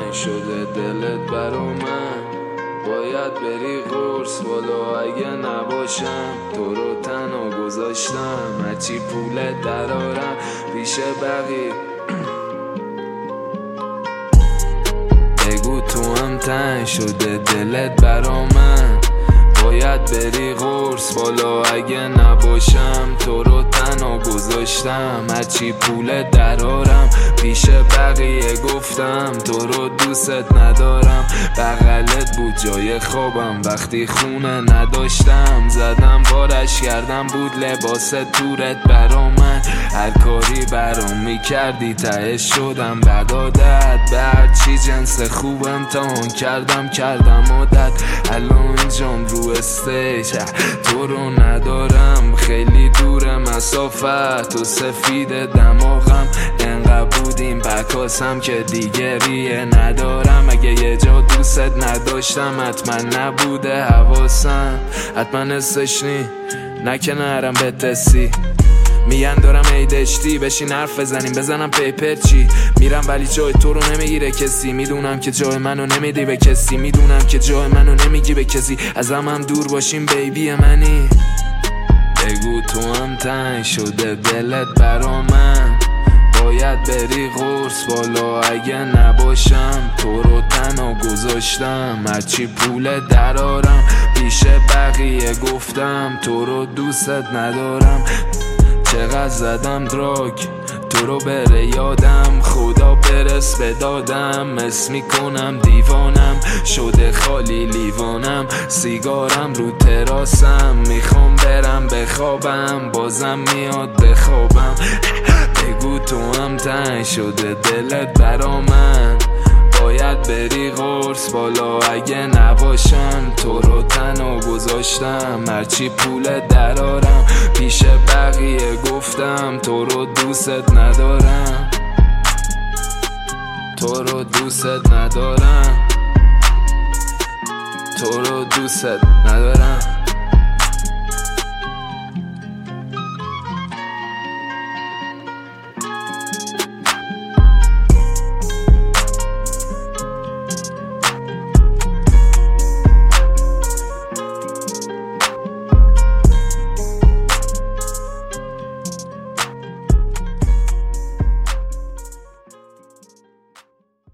تنگ شده دلت برا من، باید بری قرص بالا اگه نباشم. تو رو تنها گذاشتم هرچی پولت درارم پیش بقیه. بگو تو هم تنگ شده دلت برا من، باید بری قرص بالا اگه نباشم. تو رو تنها گذاشتم هرچی پولت درارم پیش بقیه. گفتم تو رو دوست ندارم، بغلت بود جای خوابم وقتی خونه نداشتم. زدم بارش کردم بود لباس تورت برا من، هر کاری برام میکردی تهش شدم بد عادت. به هرچی جنس خوب امتحان کردم عادت. الان اینجام رو استیج تو رو ندارم، خیلی دور مسافت و سفید دماغم. انقدر بودیم بکاسم که دیگه ریه ندارم. اگه یه جا دوست نداشتم حتما نبوده حواسم، حتما حسشنی نکنه نرم به تسی. میگن دارم ایدشتی بشین حرف بزنم پیپر چی. میرم ولی جای تو رو نمیگیره کسی، میدونم که جای منو نمیدی به کسی، میدونم که جای منو نمیگی به کسی. ازم هم دور باشیم بیبی منی. بگو تو هم تنگ شده دلت برا من، باید بری قرص بالا اگه نباشم. تو رو تنها گذاشتم هرچی پول درارم پیش بقیه. گفتم تو رو دوست ندارم، چقدر زدم دراگ تو رو بره یادم. خدا برس به دادم، حس میکنم دیوانم شده خالی لیوانم. سیگارم رو تراسم، میخوام برم بخوابم بازم میاد بخوابم. بگو تو هم تنگ شده دلت برا من، باید بری قرص بالا اگه نباشم. تو رو تنها گذاشتم هرچی پول درارم پیش بقیه. گفتم تو رو دوست ندارم، تو رو دوست ندارم، تو رو دوست ندارم.